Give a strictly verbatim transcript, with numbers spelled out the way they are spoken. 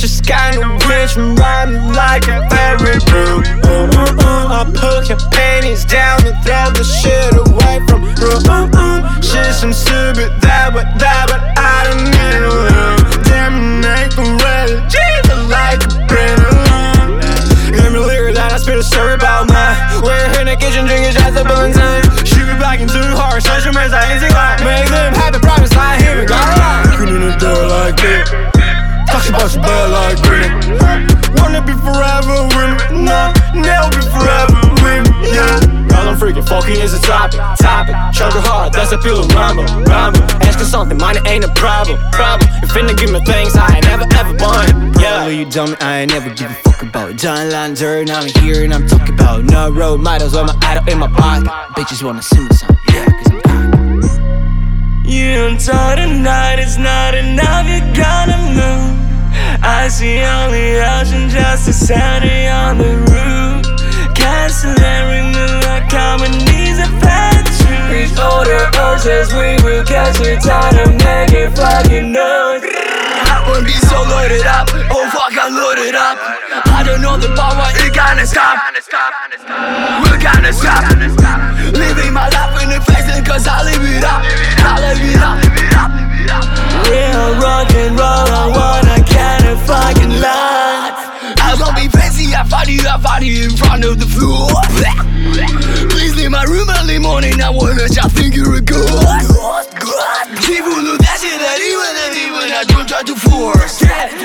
just kinda wish from rhyming like a fairy room. Uh, uh, uh, I put your panties down and throw the shit away from room. Uh, uh, she's some stupid that but that but I don't need a room. Terminate forever, Jesus like a printer. Give me liquor that I spit a story about mine. We're in the kitchen drinking shots of Valentine. She be blocking too hard, such a mess I ain't like. Make them happy, promise I hear it. Got a line. Cleaning the door like that. Talk about your bad like Britney. Wanna be forever with me? Nah, never be forever with me, yeah. Girl, I'm freaking funky is a topic, topic. Sugar hard, that's a feel of rumble, rumble. Ask her something, mine ain't a problem, problem. You finna give me things I ain't never ever want, yeah. Well, you dummy, I ain't never give a fuck about. John Lander, and I'm here and I'm talking about no road models on my idol in my pocket. Bitches wanna see me some, yeah, cause I'm cocky. You don't talk tonight, it's not enough, you gotta move. I see only ocean, just a Saturday on the roof. Cancellary moon, like harmonies of factory. These older horses, we will catch it, time to make it fucking noise. I wanna be so loaded up, oh fuck, I loaded up. I don't know the power, it can't stop. We're gonna stop. Living my life in the face, cause I live it up. I live it up. Real rock and roll, I wanna get a fucking life. I won't be fancy, I party, I party in front of the floor. Please leave my room early morning, I wanna just think you're a ghost. People know that shit that even and even I don't try to force.